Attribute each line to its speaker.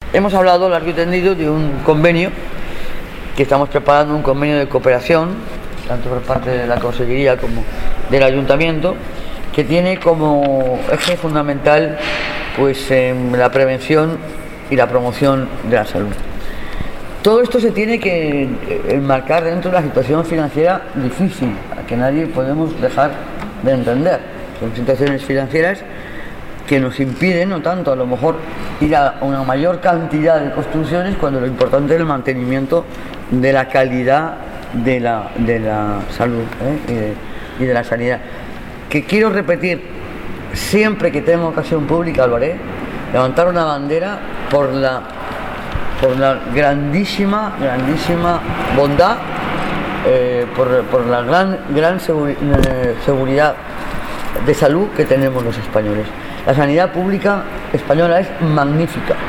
Speaker 1: hemos hablado largo y tendido de un convenio, que estamos preparando un convenio de cooperación, tanto por parte de la Consellería como del Ayuntamiento, que tiene como eje fundamental pues la prevención y la promoción de la salud. Todo esto se tiene que enmarcar dentro de la situación financiera difícil, a que nadie podemos dejar de entender. Son situaciones financieras que nos impiden, no tanto a lo mejor ir a una mayor cantidad de construcciones, cuando lo importante es el mantenimiento de la calidad de la salud y de la sanidad. Que quiero repetir, siempre que tenga ocasión pública lo haré, levantar una bandera por la grandísima bondad, por la gran seguridad de salud que tenemos los españoles. La sanidad pública española es magnífica,